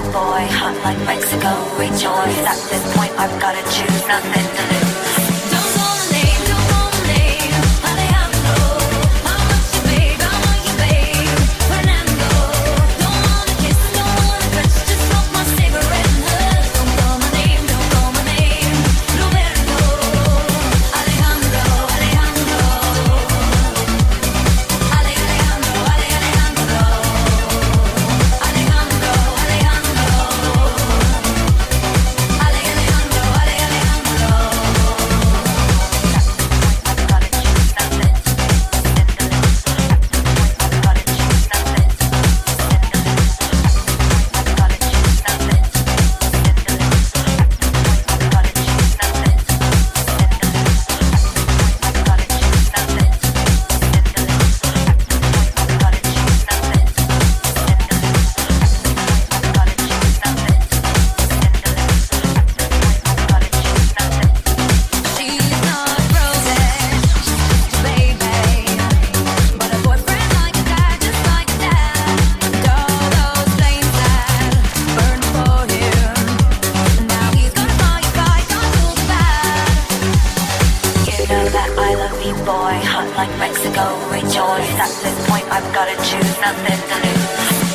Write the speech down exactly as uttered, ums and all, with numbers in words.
boy, hot like Mexico, rejoice. At this point I've gotta choose, nothing to lose. Don't call my name, don't call my name, Alejandro. I want you, babe, I want you, babe, Fernando. Don't wanna kiss, don't wanna touch, just smoke my cigarette and hush. Don't call my name, don't call my name, Roberto. Alejandro, Alejandro. Ale, Alejandro, Ale, Alejandro. Alejandro, Alejandro. Ale, Alejandro, Ale, Alejandro. She's not frozen, baby, but a boyfriend like a dad, just like a dad. And all those flames that burned for him, now he's gonna call you back, gonna feel bad. You know that I love you, boy, hot like Mexico, rejoice. At this point I've gotta choose, nothing to lose.